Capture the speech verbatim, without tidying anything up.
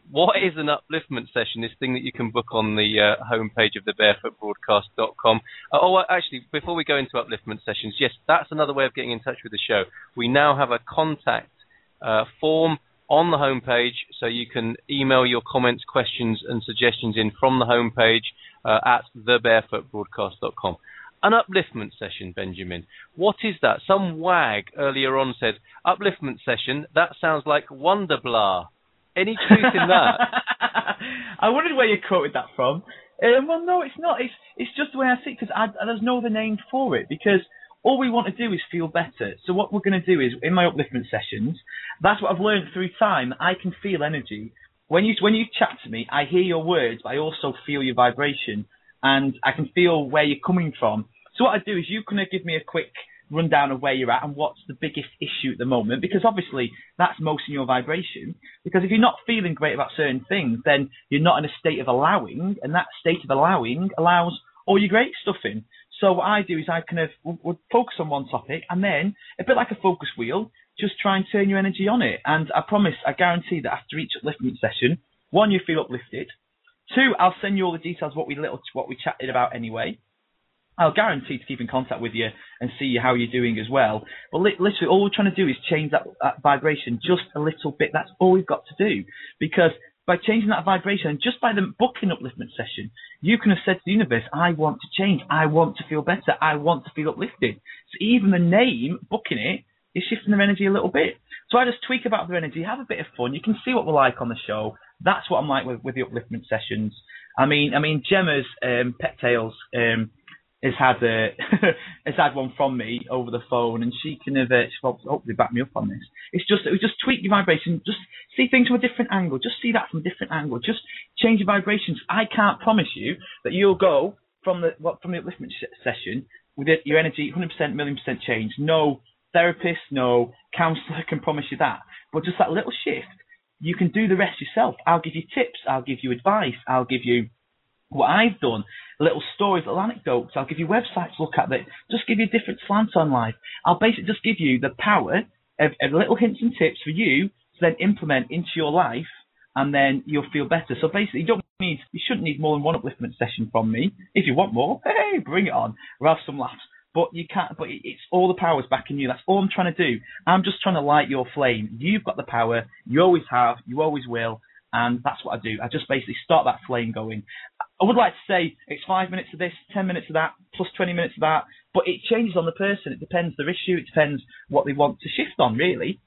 what is an upliftment session? This thing that you can book on the uh, homepage of the barefoot broadcast dot com. Uh, oh, actually, before we go into upliftment sessions, yes, that's another way of getting in touch with the show. We now have a contact uh, form on the homepage, so you can email your comments, questions, and suggestions in from the homepage uh, at the barefoot broadcast dot com. An upliftment session, Benjamin. What is that? Some wag earlier on said, upliftment session, that sounds like Wonderblah. Any truth in that? I wondered where you quoted that from. Um, well, no, it's not. It's it's just the way I see it, because there's no other name for it, because all we want to do is feel better. So what we're going to do is, in my upliftment sessions, that's what I've learned through time. I can feel energy. When you when you chat to me, I hear your words, but I also feel your vibration, and I can feel where you're coming from. So what I do is, you kind of give me a quick rundown of where you're at and what's the biggest issue at the moment, because obviously that's most in your vibration. Because if you're not feeling great about certain things, then you're not in a state of allowing, and that state of allowing allows all your great stuff in. So what I do is I kind of would focus on one topic, and then, a bit like a focus wheel, just try and turn your energy on it. And I promise, I guarantee that after each upliftment session, one, you feel uplifted. Two, I'll send you all the details of what we little what we chatted about anyway. I'll guarantee to keep in contact with you and see how you're doing as well. But li- literally, all we're trying to do is change that, that vibration just a little bit. That's all we've got to do. Because by changing that vibration, and just by the booking upliftment session, you can have said to the universe, I want to change. I want to feel better. I want to feel uplifted. So even the name, booking it, is shifting their energy a little bit. So I just tweak about their energy, have a bit of fun. You can see what we're like on the show. That's what I'm like with, with the upliftment sessions. I mean, I mean, Gemma's um, Pet Tales um, has had a, has had one from me over the phone, and she can have uh, hopefully back me up on this. It's just we just tweak your vibration, just see things from a different angle, just see that from a different angle, just change your vibrations. I can't promise you that you'll go from the what from the upliftment session with it, your energy one hundred percent, million percent change. No therapist, no counsellor can promise you that, but just that little shift, you can do the rest yourself. I'll give you tips, I'll give you advice, I'll give you what I've done, little stories, little anecdotes. I'll give you websites to look at that just give you a different slant on life. I'll basically just give you the power of, of little hints and tips for you to then implement into your life, and then you'll feel better. So basically, you don't need, you shouldn't need more than one upliftment session from me. If you want more, hey, bring it on. We'll have some laughs. But you can't. But it's all the power's back in you. That's all I'm trying to do. I'm just trying to light your flame. You've got the power. You always have. You always will. And that's what I do. I just basically start that flame going. I would like to say it's five minutes of this, ten minutes of that, plus twenty minutes of that, but it changes on the person. It depends their issue. It depends what they want to shift on, really.